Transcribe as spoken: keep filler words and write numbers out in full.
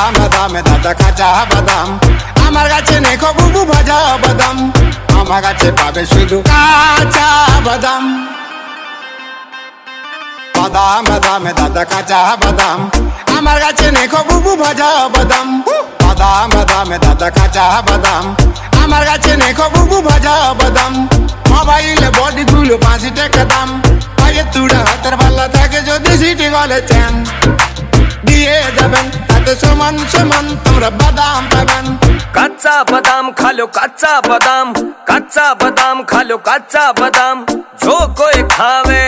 বাদাম বাদামে দাদা কাঁচা বাদাম, আমার কাছে নেই বুবু ভাজা বাদাম, আমার কাছে পাবে শুধু কাঁচা বাদাম। বাদাম বাদামে দাদা কাঁচা বাদাম, আমার কাছে নেই বুবু ভাজা বাদাম, বাদাম বাদামে দাদা কাঁচা বাদাম, আমার কাছে নেই বুবু ভাজা বাদাম। মোবাইলে বডি গুলো পাঁচ টাকা দাম, পায়ে তুড়া হাতের পাল্লা থাকে যদি সিটি গলে চেন দিয়ে যাবেন, তাতে সমান সমান তোমরা বাদাম পাবেন। কাঁচা বাদাম খালো কাঁচা বাদাম, কাঁচা বাদাম খালো কাঁচা বাদাম, जो कोई खावे